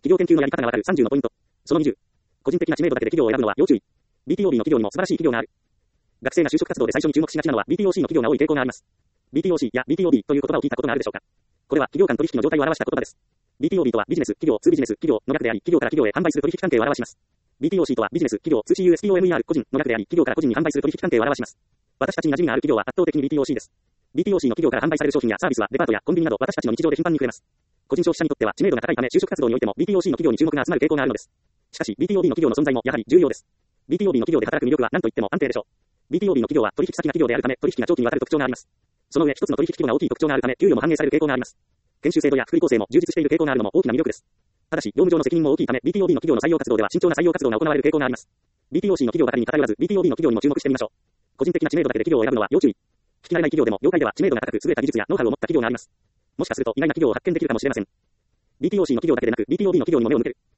業研究のやり方がわかる30のポイント。その20。個人的な知名度だけで企業を選ぶのは要注意。BPOB の企業にも素晴らしい企業がある。学生が就職活動で最初に注目しがちなのは BPOC の企業が多い傾向があります。BPOC や BPOB という言葉を聞いたことがあるでしょうか。これは企業間取引の状態を表した言葉です。BPOB とはビジネス、企業、ツービジネス、企業の略であり、企業から企業へ販売する取引関係を表します。BPOC とはビジネス、企業、2CUSPOMER 個人の略であり、企業から個人に販売する取引関係を表します。私たちに馴染みがある企業は圧倒的に BPOC です。BPOC の企業から販売される商品やサービスはデパートやコンビニなど私たちの日常で頻繁に触れます。個人消費者にとっては知名度が高いため就職活動においても BPOC の企業に注目が集まる傾向があるのです。しかし BPOB の企業の存在もやはり重要です。BPOB の企業で働く魅力は何といっても安定でしょう。BPOB の企業は取引先が企業であるため取引が長期にわたる特徴があります。その上一つの取引規模が大きい特徴があるため給与も反映される傾向があります。研修制度や福利厚生も充実している傾向があるのも大きな魅力です。ただし業務上の責任も大きいため BPOB の企業の採用活動では慎重な採用活動が行われる傾向があります。BPOC の企業ばかりに偏らず BPOB の企業にも注目してみましょう。個人的な知名度だけで企業を選ぶのは要注意。聞き慣れない企業でも業界では知名度が高く優れた技術やノウハウを持った企業があります。もしかすると意外な企業を発見できるかもしれません。BPOC の企業だけでなく BPOB の企業にも目を向ける。